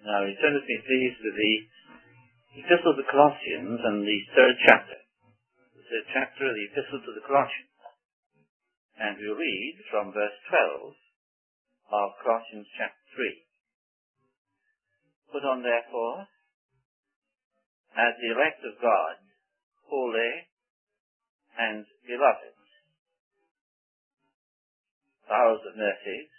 Now, turn with me, please, to the Epistle to the Colossians and the third chapter. The third chapter of the Epistle to the Colossians. And we'll read from verse 12 of Colossians chapter 3. Put on, therefore, as the elect of God, holy and beloved, bowels of mercies,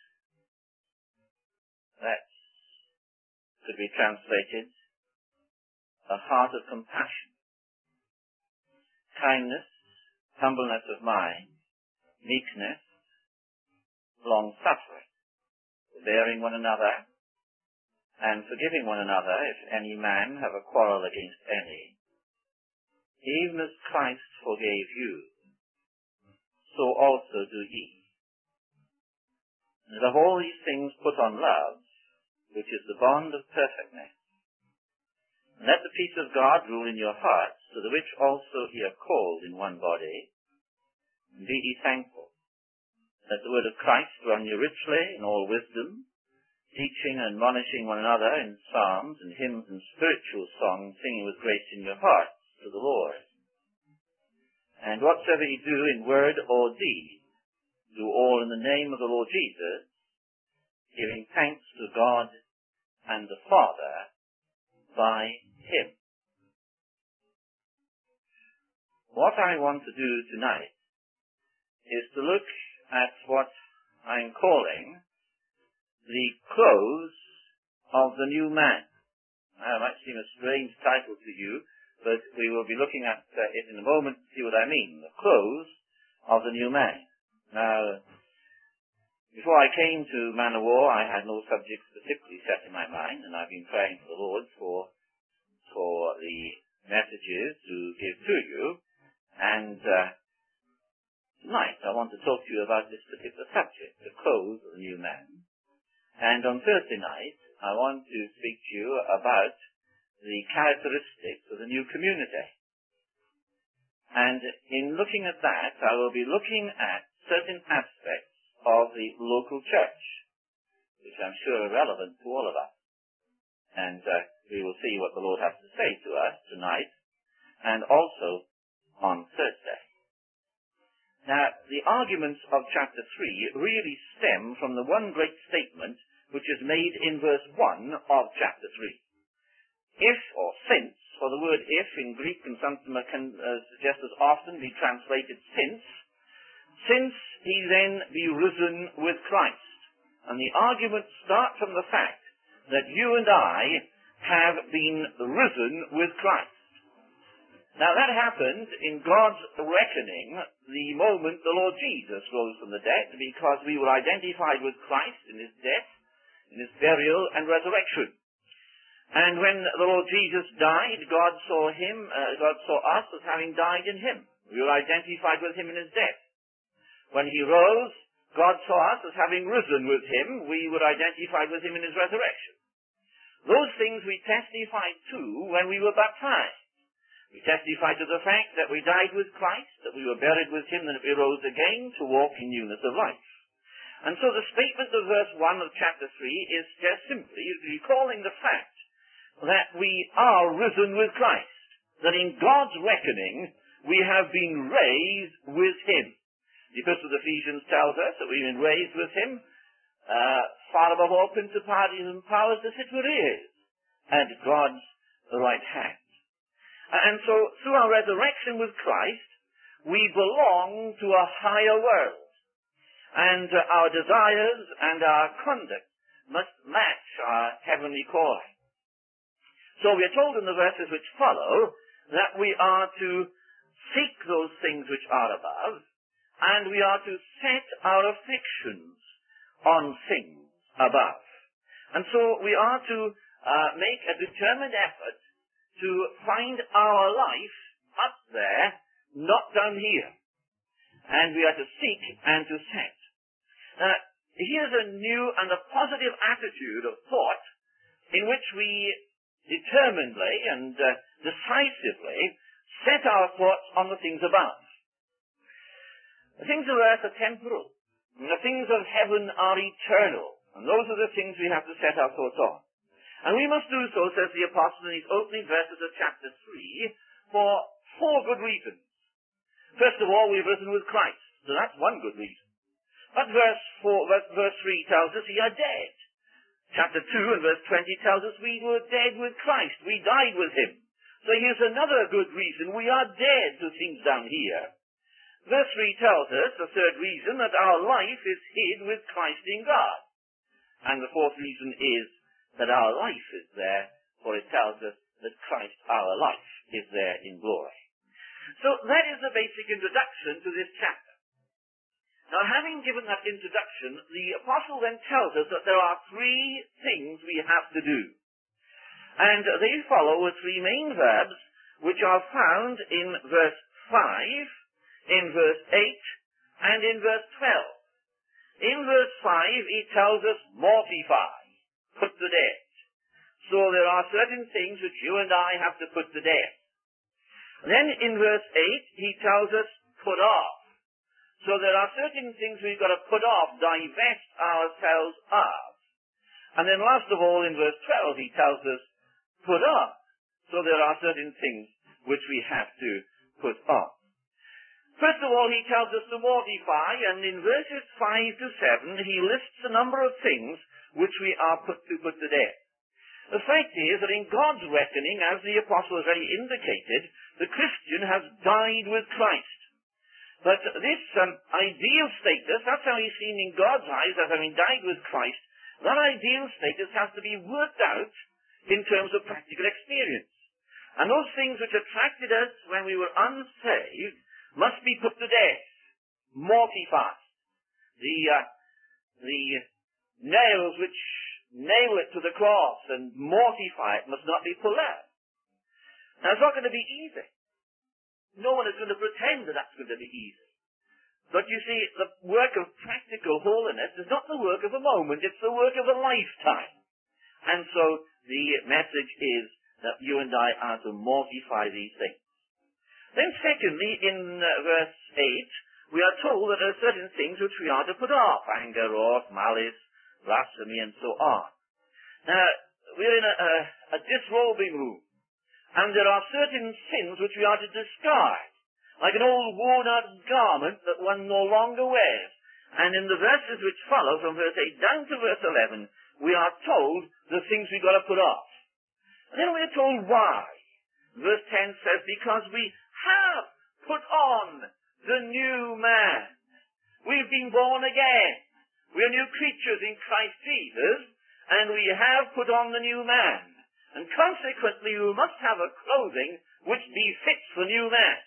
that could be translated a heart of compassion, kindness, humbleness of mind, meekness, long-suffering, bearing one another, and forgiving one another if any man have a quarrel against any. Even as Christ forgave you, so also do ye. And of all these things put on love, which is the bond of perfectness. And let the peace of God rule in your hearts, to the which also ye are called in one body. And be ye thankful. Let the word of Christ run you richly in all wisdom, teaching and admonishing one another in psalms and hymns and spiritual songs, singing with grace in your hearts to the Lord. And whatsoever ye do in word or deed, do all in the name of the Lord Jesus, giving thanks to God and the Father by Him. What I want to do tonight is to look at what I'm calling the close of the new man. Now, it might seem a strange title to you, but we will be looking at it in a moment to see what I mean. The close of the new man. Now, before I came to Man of War, I had no subject particularly set in my mind, and I've been praying to the Lord for the messages to give to you. And tonight I want to talk to you about this particular subject, the close of the new man. And on Thursday night, I want to speak to you about the characteristics of the new community. And in looking at that, I will be looking at certain aspects of the local church, which I'm sure are relevant to all of us. And we will see what the Lord has to say to us tonight, and also on Thursday. Now, the arguments of chapter 3 really stem from the one great statement which is made in verse 1 of chapter 3. If, or since, for the word if in Greek can sometimes just as often be translated since he then be risen with Christ. And the arguments start from the fact that you and I have been risen with Christ. Now that happened in God's reckoning the moment the Lord Jesus rose from the dead, because we were identified with Christ in his death, in his burial and resurrection. And when the Lord Jesus died, God saw us as having died in him. We were identified with him in his death. When he rose, God saw us as having risen with him. We were identified with him in his resurrection. Those things we testified to when we were baptized. We testified to the fact that we died with Christ, that we were buried with him, and that we rose again to walk in newness of life. And so the statement of verse 1 of chapter 3 is just simply recalling the fact that we are risen with Christ, that in God's reckoning we have been raised with him. The Epistle of Ephesians tells us that we've been raised with him far above all principalities and powers as it were is, at God's right hand. And so through our resurrection with Christ, we belong to a higher world. And our desires and our conduct must match our heavenly calling. So we are told in the verses which follow that we are to seek those things which are above, and we are to set our affections on things above. And so we are to make a determined effort to find our life up there, not down here. And we are to seek and to set. Here's a new and a positive attitude of thought in which we determinedly and decisively set our thoughts on the things above. The things of earth are temporal, and the things of heaven are eternal. And those are the things we have to set our thoughts on. And we must do so, says the apostle in these opening verses of chapter 3, for 4 good reasons. First of all, we've risen with Christ. So that's one good reason. But verse 3 tells us we are dead. Chapter 2 and verse 20 tells us we were dead with Christ. We died with him. So here's another good reason. We are dead to things down here. Verse 3 tells us, the third reason, that our life is hid with Christ in God. And the fourth reason is that our life is there, for it tells us that Christ, our life, is there in glory. So that is the basic introduction to this chapter. Now, having given that introduction, the apostle then tells us that there are 3 things we have to do. And they follow with 3 main verbs, which are found in verse 5, in verse 8, and in verse 12. In verse 5, he tells us, mortify, put to death. So there are certain things which you and I have to put to death. Then in verse 8, he tells us, put off. So there are certain things we've got to put off, divest ourselves of. And then last of all, in verse 12, he tells us, put on. So there are certain things which we have to put on. First of all, he tells us to mortify, and in verses 5 to 7, he lists a number of things which we are put to death. The fact is that in God's reckoning, as the apostle has already indicated, the Christian has died with Christ. But this ideal status, that's how he's seen in God's eyes as having died with Christ, that ideal status has to be worked out in terms of practical experience. And those things which attracted us when we were unsaved must be put to death, mortified. The nails which nail it to the cross and mortify it must not be pulled out. Now, it's not going to be easy. No one is going to pretend that that's going to be easy. But you see, the work of practical holiness is not the work of a moment, it's the work of a lifetime. And so the message is that you and I are to mortify these things. Then secondly, in verse 8, we are told that there are certain things which we are to put off: anger, wrath, malice, blasphemy, and so on. Now, we're in a disrobing room, and there are certain sins which we are to discard, like an old worn-out garment that one no longer wears. And in the verses which follow, from verse 8 down to verse 11, we are told the things we've got to put off. And then we are told why. Verse 10 says, because we have put on the new man. We've been born again. We are new creatures in Christ Jesus, and we have put on the new man. And consequently, we must have a clothing which befits the new man.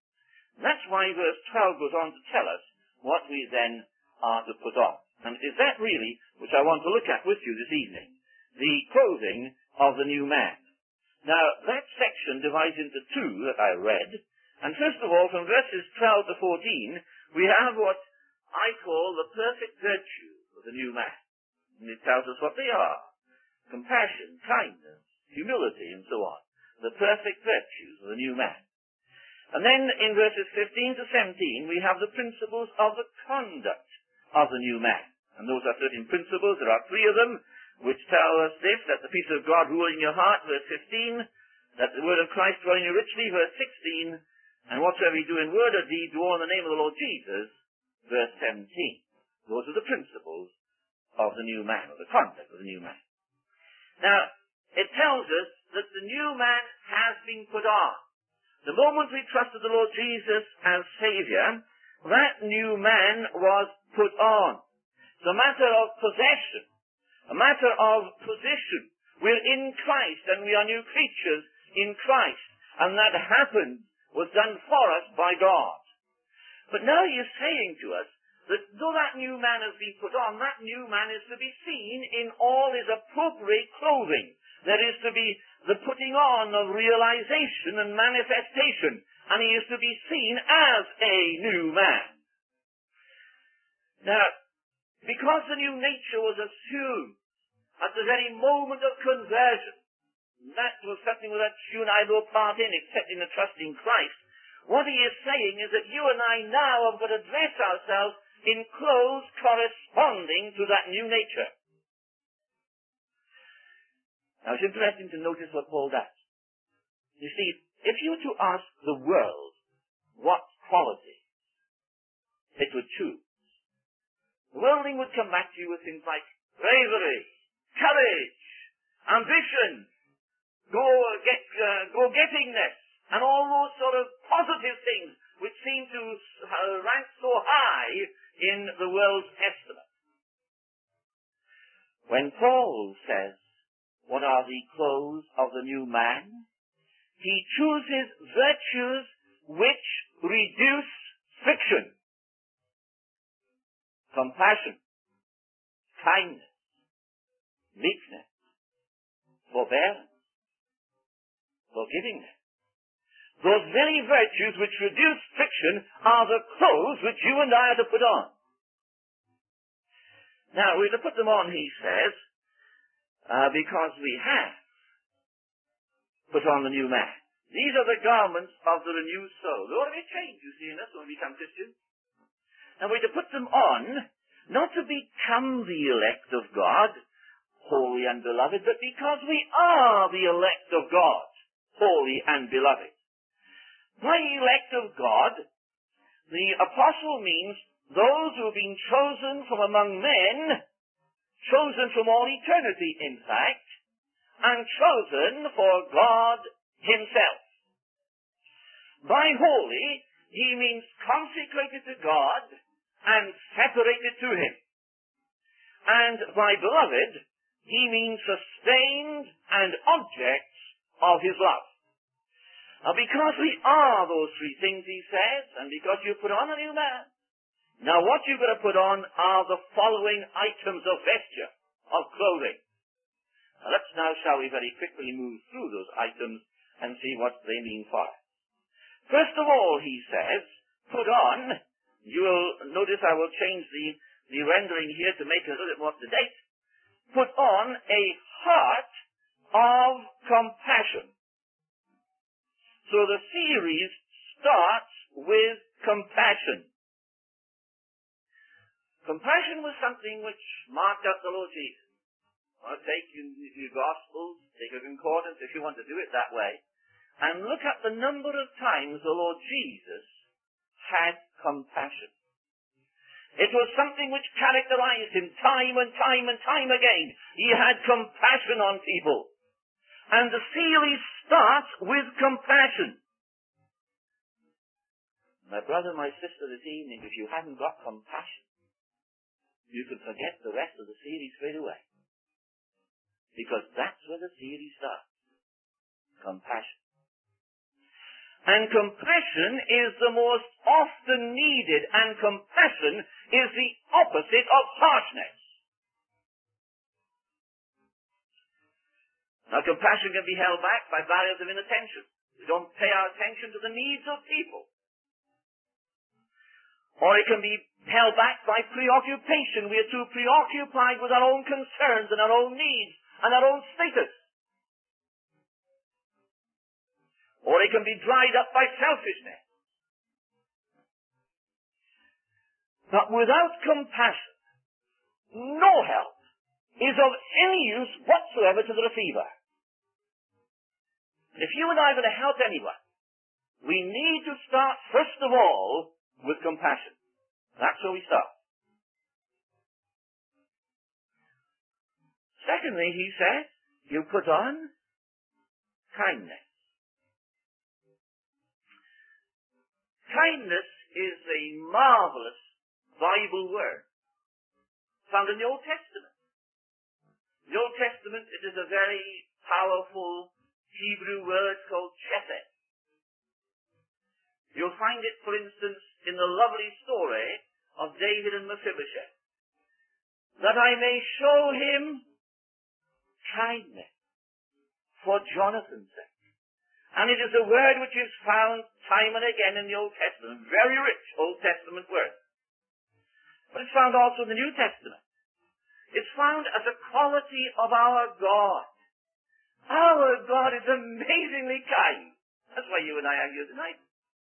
That's why verse 12 goes on to tell us what we then are to put on. And it is that really which I want to look at with you this evening, the clothing of the new man. Now, that section divides into 2 that I read, and first of all, from verses 12 to 14, we have what I call the perfect virtues of the new man. And it tells us what they are: compassion, kindness, humility, and so on. The perfect virtues of the new man. And then in verses 15 to 17, we have the principles of the conduct of the new man. And those are certain principles. There are 3 of them, which tell us this: that the peace of God rule in your heart, verse 15, that the word of Christ dwell in you richly, verse 16, and whatsoever you do in word or deed, do all in the name of the Lord Jesus, verse 17. Those are the principles of the new man, or the conduct of the new man. Now, it tells us that the new man has been put on. The moment we trusted the Lord Jesus as Savior, that new man was put on. It's a matter of possession, a matter of position. We're in Christ, and we are new creatures in Christ, and that happened, was done for us by God. But now he is saying to us that though that new man has been put on, that new man is to be seen in all his appropriate clothing. There is to be the putting on of realization and manifestation, and he is to be seen as a new man. Now, because the new nature was assumed at the very moment of conversion, that was something that you and I had no part in except in the trust in Christ. What he is saying is that you and I now have got to dress ourselves in clothes corresponding to that new nature. Now it's interesting to notice what Paul does. You see, if you were to ask the world what quality it would choose, the worldling would come back to you with things like bravery, courage, ambition, go-gettingness, and all those sort of positive things which seem to rank so high in the world's estimate. When Paul says, what are the clothes of the new man? He chooses virtues which reduce friction. Compassion, kindness, meekness, forbearance, forgivingness. Those very virtues which reduce friction are the clothes which you and I are to put on. Now, we're to put them on, he says, because we have put on the new man. These are the garments of the renewed soul. There ought to be a change, you see, in us when we become Christians. And we're to put them on, not to become the elect of God, holy and beloved, but because we are the elect of God, holy and beloved. By elect of God, the apostle means those who have been chosen from among men, chosen from all eternity, in fact, and chosen for God himself. By holy, he means consecrated to God and separated to him. And by beloved, he means sustained and objects of his love. Now, because we are those three things, he says, and because you put on a new man, now what you've got to put on are the following items of vesture, of clothing. Now let's now, shall we, very quickly move through those items and see what they mean for us. First of all, he says, put on, you will notice I will change the rendering here to make it a little bit more up to date, put on a heart of compassion. So the series starts with compassion. Compassion was something which marked out the Lord Jesus. Take your Gospels, take a concordance if you want to do it that way, and look at the number of times the Lord Jesus had compassion. It was something which characterized him time and time and time again. He had compassion on people. And the series starts with compassion. My brother, my sister, this evening, if you haven't got compassion, you can forget the rest of the series straight away. Because that's where the series starts. Compassion. And compassion is the most often needed, and compassion is the opposite of harshness. Now, compassion can be held back by barriers of inattention. We don't pay our attention to the needs of people. Or it can be held back by preoccupation. We are too preoccupied with our own concerns and our own needs and our own status. Or it can be dried up by selfishness. But without compassion, no help is of any use whatsoever to the receiver. If you and I are going to help anyone, we need to start first of all with compassion. That's where we start. Secondly, he says, you put on kindness. Kindness is a marvelous Bible word found in the Old Testament. In the Old Testament, it is a very powerful Hebrew word called chesed. You'll find it, for instance, in the lovely story of David and Mephibosheth. That I may show him kindness for Jonathan's sake. And it is a word which is found time and again in the Old Testament. Very rich Old Testament word. But it's found also in the New Testament. It's found as a quality of our God. Our God is amazingly kind. That's why you and I are here tonight.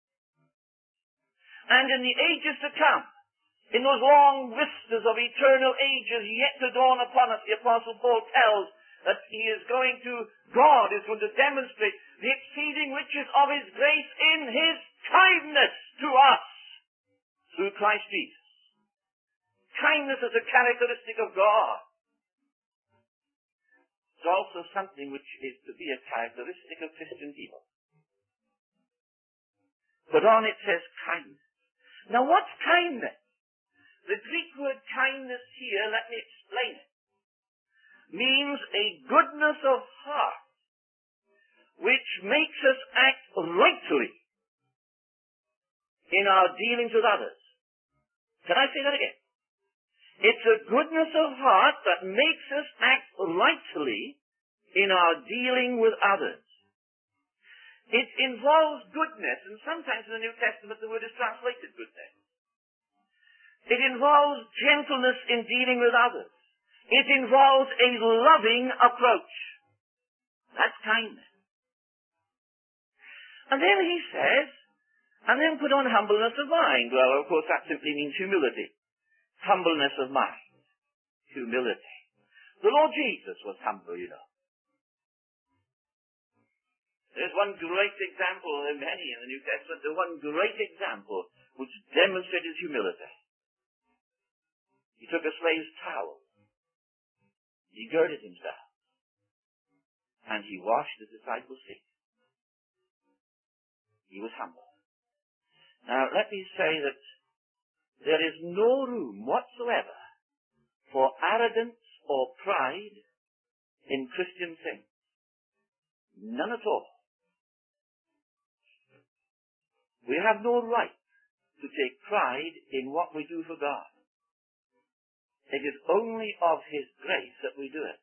And in the ages to come, in those long vistas of eternal ages yet to dawn upon us, the Apostle Paul tells, that God is going to demonstrate the exceeding riches of his grace in his kindness to us through Christ Jesus. Kindness is a characteristic of God. It's also something which is to be a characteristic of Christian people. But on it says kindness. Now what's kindness? The Greek word kindness here, let me explain it, means a goodness of heart which makes us act rightly in our dealings with others. Can I say that again? It's a goodness of heart that makes us act rightly in our dealing with others. It involves goodness, and sometimes in the New Testament the word is translated goodness. It involves gentleness in dealing with others. It involves a loving approach. That's kindness. And then he says, and then put on humbleness of mind. Well, of course, that simply means humility. Humbleness of mind. Humility. The Lord Jesus was humble, you know. There's one great example, there are many in the New Testament, there's one great example which demonstrated humility. He took a slave's towel. He girded himself. And he washed the disciples' feet. He was humble. Now, let me say that there is no room whatsoever for arrogance or pride in Christian things. None at all. We have no right to take pride in what we do for God. It is only of his grace that we do it.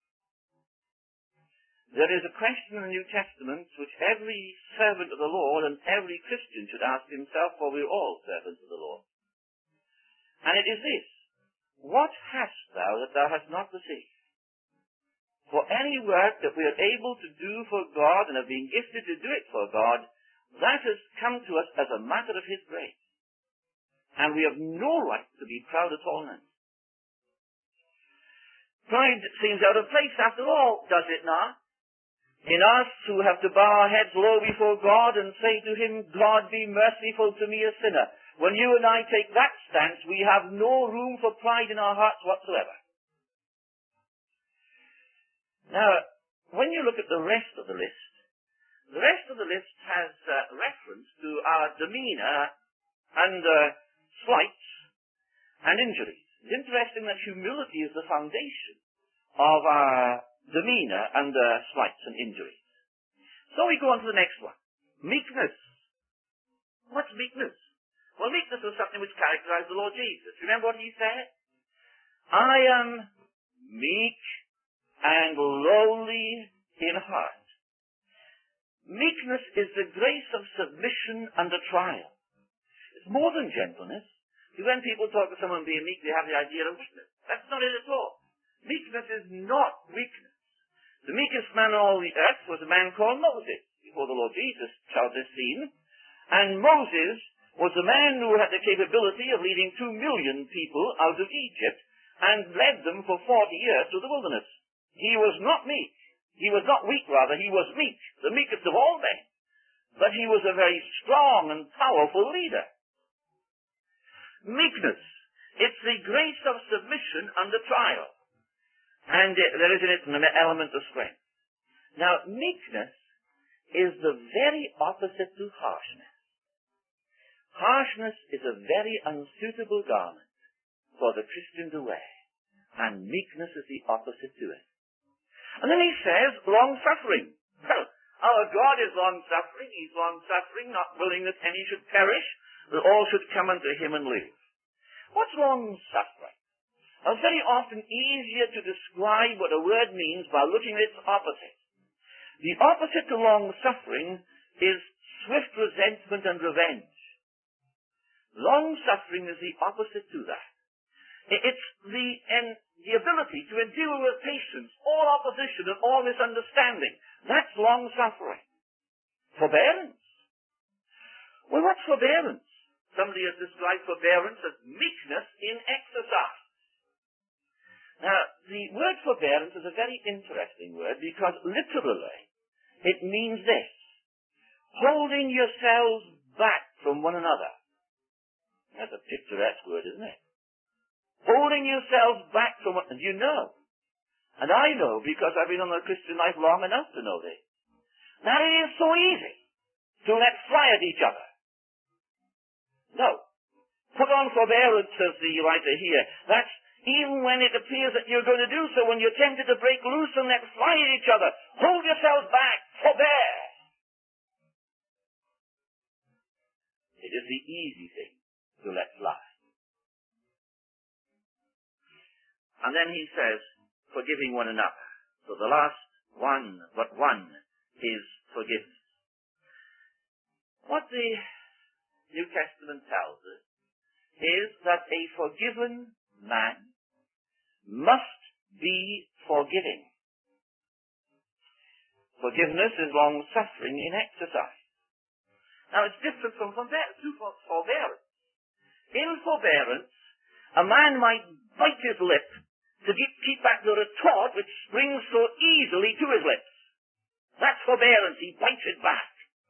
There is a question in the New Testament which every servant of the Lord and every Christian should ask himself, for we are all servants of the Lord. And it is this: what hast thou that thou hast not received? For any work that we are able to do for God and have been gifted to do it for God, that has come to us as a matter of his grace. And we have no right to be proud at all now. Pride seems out of place after all, does it not? In us who have to bow our heads low before God and say to him, God be merciful to me a sinner. When you and I take that stance, we have no room for pride in our hearts whatsoever. Now, when you look at the rest of the list has reference to our demeanor and slights and injuries. It's interesting that humility is the foundation of our demeanor and slights and injuries. So we go on to the next one. Meekness. What's meekness? Well, meekness was something which characterized the Lord Jesus. Remember what he said? I am meek and lowly in heart. Meekness is the grace of submission under trial. It's more than gentleness. When people talk of someone being meek, they have the idea of weakness. That's not it at all. Meekness is not weakness. The meekest man on all the earth was a man called Moses, before the Lord Jesus trod this scene. And Moses was a man who had the capability of leading 2 million people out of Egypt and led them for 40 years through the wilderness. He was not meek. He was not weak, rather. He was meek, the meekest of all men. But he was a very strong and powerful leader. Meekness. It's the grace of submission under trial. And there is in it an element of strength. Now, meekness is the very opposite to harshness. Harshness is a very unsuitable garment for the Christian to wear. And meekness is the opposite to it. And then he says, long-suffering. Well, our God is long-suffering. He's long-suffering, not willing that any should perish, that all should come unto him and live. What's long-suffering? It's very often easier to describe what a word means by looking at its opposite. The opposite to long-suffering is swift resentment and revenge. Long-suffering is the opposite to that. It's the ability to endure with patience all opposition and all misunderstanding. That's long-suffering. Forbearance. Well, what's forbearance? Somebody has described forbearance as meekness in exercise. Now, the word forbearance is a very interesting word because literally it means this: holding yourselves back from one another. That's a picturesque word, isn't it? Holding yourselves back from one another. You know, and I know because I've been on the Christian life long enough to know this, that it is so easy to let fly at each other. No. Put on forbearance, says the writer here. That's even when it appears that you're going to do so, when you're tempted to break loose and let fly at each other. Hold yourselves back. Forbear. It is the easy thing to let fly. And then he says, forgiving one another. So the last one, but one, is forgiveness. What the New Testament tells us is that a forgiven man must be forgiving. Forgiveness is long-suffering in exercise. Now it's different from forbearance. In forbearance, a man might bite his lip to keep back the retort which springs so easily to his lips. That's forbearance. He bites it back.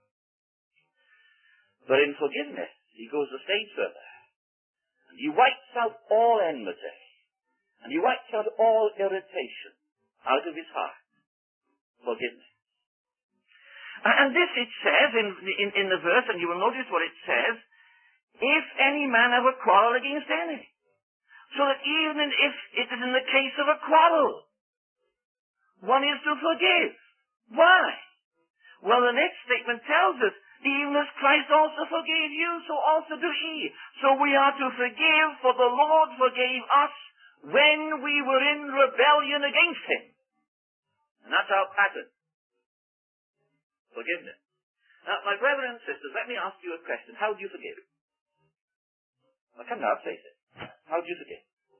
But in forgiveness, he goes a stage further. And he wipes out all enmity. And he wipes out all irritation out of his heart. Forgiveness. And this it says in the verse, and you will notice what it says, if any man have a quarrel against any. So that even if it is in the case of a quarrel, one is to forgive. Why? Well, the next statement tells us, even as Christ also forgave you, so also do ye. So we are to forgive, for the Lord forgave us when we were in rebellion against him. And that's our pattern. Forgiveness. Now, my brethren and sisters, let me ask you a question. How do you forgive? Well, come now, face it. How do you forgive?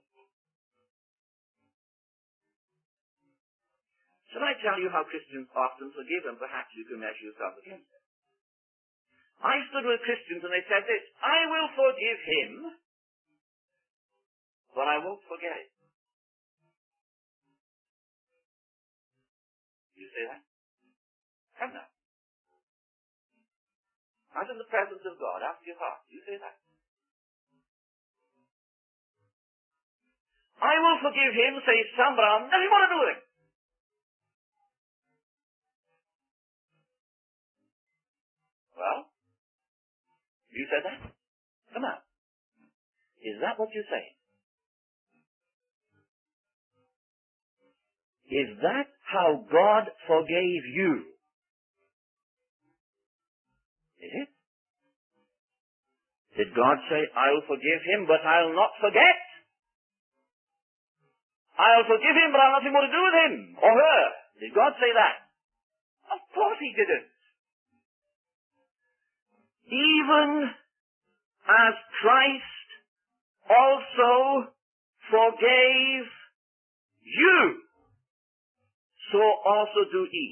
Shall I tell you how Christians often forgive, and perhaps you can measure yourself against it? I stood with Christians and they said this: I will forgive him, but I won't forget it. You say that? Come now. Out in the presence of God, after your heart, you say that. I will forgive him, says some, but I'll never want to do with him. Well, you said that? Come on. Is that what you're saying? Is that how God forgave you? Is it? Did God say, I'll forgive him, but I'll not forget? I'll forgive him, but I'll have nothing more to do with him or her. Did God say that? Of course he didn't. Even as Christ also forgave you, so also do ye.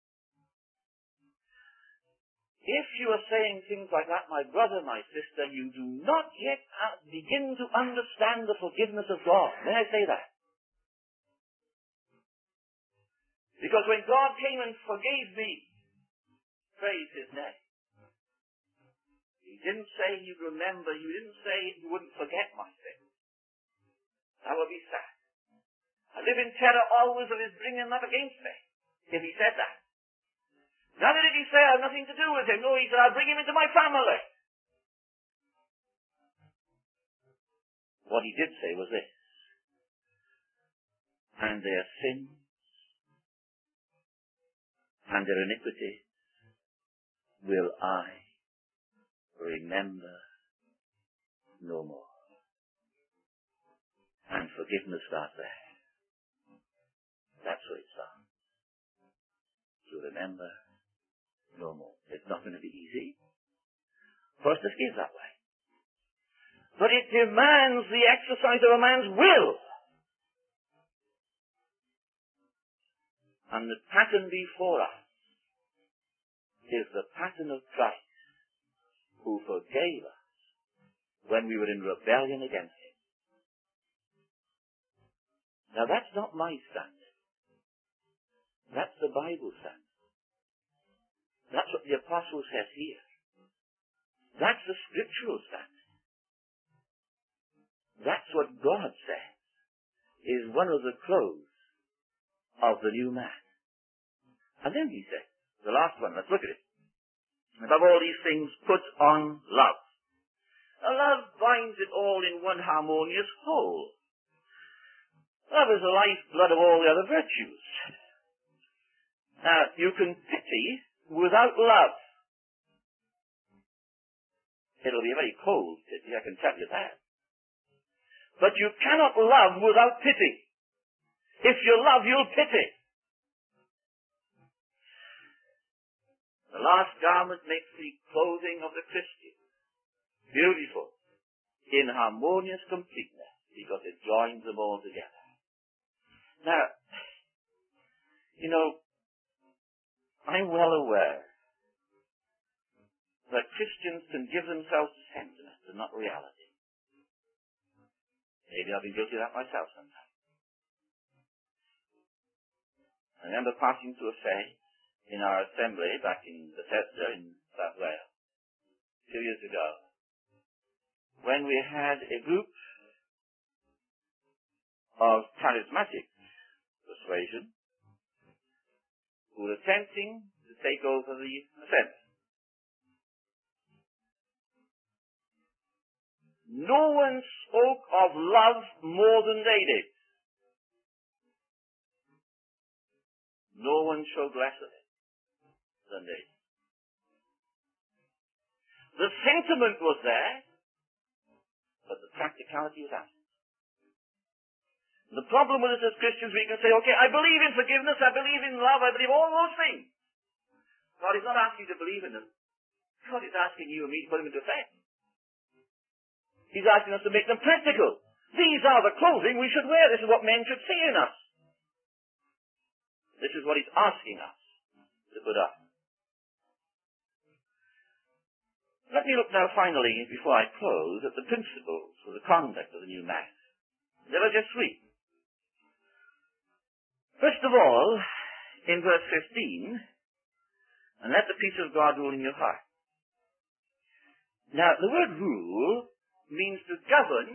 If you are saying things like that, my brother, my sister, you do not yet begin to understand the forgiveness of God. May I say that? Because when God came and forgave me, praise his name, he didn't say he'd remember, he didn't say he wouldn't forget my sin. That would be sad. I live in terror always of his bringing that against me, if he said that. Neither did he say I have nothing to do with him. No, he said I'll bring him into my family. What he did say was this: and their sins and their iniquity will I remember no more. And forgiveness starts there. That's where it starts. To remember no more. It's not going to be easy for us to forgive that way. But it demands the exercise of a man's will. And the pattern before us is the pattern of Christ, who forgave us when we were in rebellion against him. Now that's not my standard. That's the Bible standard. That's what the apostle says here. That's the scriptural standard. That's what God says is one of the clothes of the new man. And then he says, the last one, let's look at it. Above all these things, put on love. Now, love binds it all in one harmonious whole. Love is the lifeblood of all the other virtues. Now, you can pity without love. It'll be a very cold pity, I can tell you that. But you cannot love without pity. If you love, you'll pity. The last garment makes the clothing of the Christian beautiful in harmonious completeness because it joins them all together. Now, I'm well aware that Christians can give themselves to sentiment and not reality. Maybe I've been guilty of that myself sometimes. I remember passing through a fair in our assembly back in Bethesda in South Wales 2 years ago, when we had a group of charismatic persuasion who were attempting to take over the assembly. No one spoke of love more than they did. No one showed less of it than they did. The sentiment was there, but the practicality was absent. The problem with us as Christians, we can say, okay, I believe in forgiveness, I believe in love, I believe all those things. God is not asking you to believe in them. God is asking you and me to put them into effect. He's asking us to make them practical. These are the clothing we should wear. This is what men should see in us. This is what he's asking us to put up. Let me look now finally, before I close, at the principles for the conduct of the new man. There are just three. First of all, in verse 15, and let the peace of God rule in your heart. Now, the word rule means to govern,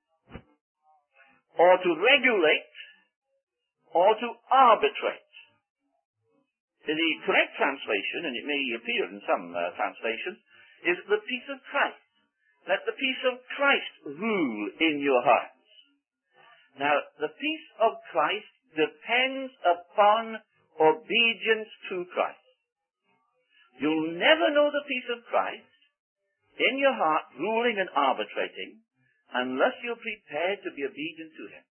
or to regulate, or to arbitrate. The correct translation, and it may appear in some translations, is the peace of Christ. Let the peace of Christ rule in your hearts. Now, the peace of Christ depends upon obedience to Christ. You'll never know the peace of Christ in your heart ruling and arbitrating unless you're prepared to be obedient to him.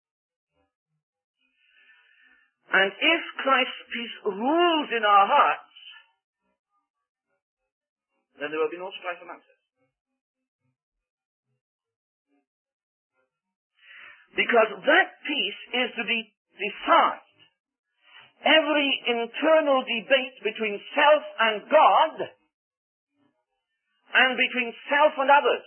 And if Christ's peace rules in our hearts, then there will be no strife amongst us. Because that peace is to decide every internal debate between self and God and between self and others.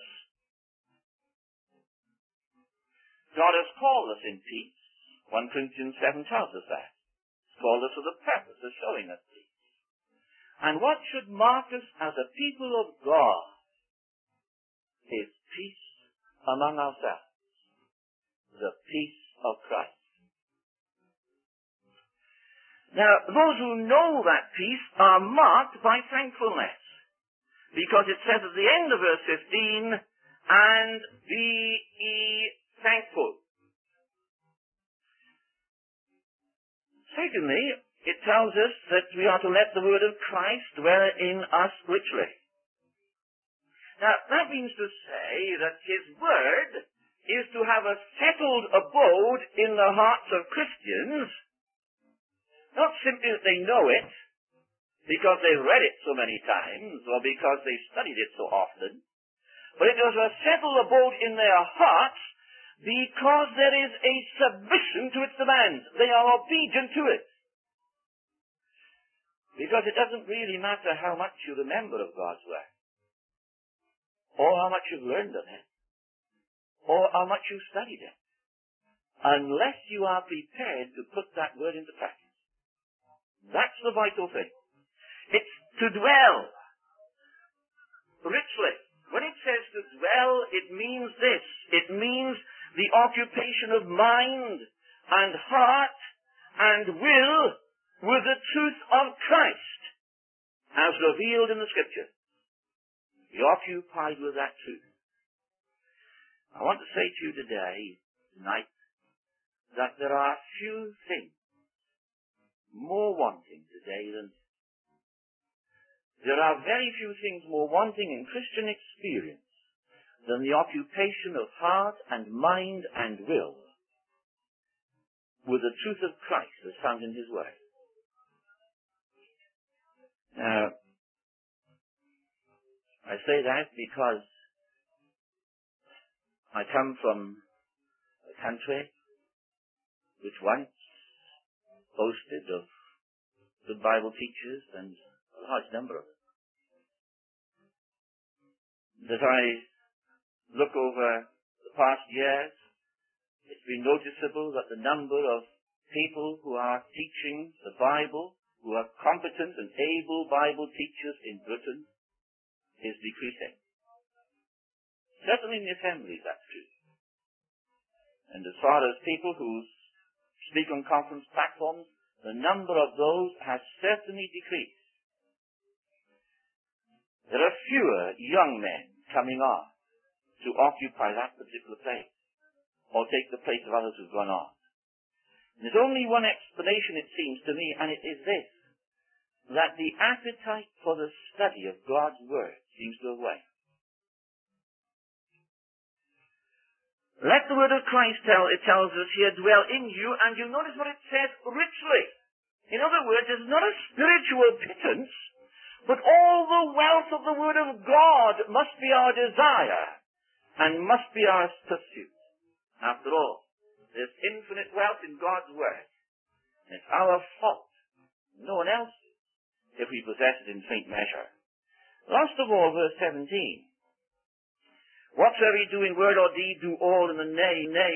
God has called us in peace. 1 Corinthians 7 tells us that. He's called us for the purpose of showing us peace. And what should mark us as a people of God is peace among ourselves. The peace of Christ. Now, those who know that peace are marked by thankfulness. Because it says at the end of verse 15, and be ye thankful. Secondly, it tells us that we are to let the word of Christ dwell in us richly. Now, that means to say that his word is to have a settled abode in the hearts of Christians, not simply that they know it, because they've read it so many times, or because they've studied it so often, but it is a settled abode in their hearts because there is a submission to its demands. They are obedient to it. Because it doesn't really matter how much you remember of God's word, or how much you've learned of it, or how much you've studied it. unless you are prepared to put that word into practice. That's the vital thing. It's to dwell richly. When it says to dwell, it means this. It means the occupation of mind and heart and will with the truth of Christ as revealed in the Scripture. Be occupied with that truth. I want to say to you tonight, that there are few things more wanting today than this. There are very few things more wanting in Christian experience than the occupation of heart and mind and will with the truth of Christ as found in His Word. Now, I say that because I come from a country which once boasted of good Bible teachers and a large number of them. As I look over the past years, it's been noticeable that the number of people who are teaching the Bible, who are competent and able Bible teachers in Britain, is decreasing. Certainly in the assemblies, that's true. And as far as people who speak on conference platforms, the number of those has certainly decreased. There are fewer young men coming on to occupy that particular place or take the place of others who've gone on. There's only one explanation, it seems to me, and it is this, that the appetite for the study of God's Word seems to have waned. Let the Word of Christ it tells us here, dwell in you, and you notice what it says, richly. In other words, it's not a spiritual pittance, but all the wealth of the Word of God must be our desire and must be our pursuit. After all, there's infinite wealth in God's Word. It's our fault, no one else's, if we possess it in faint measure. Last of all, verse 17. Whatsoever ye do in word or deed, do all in the name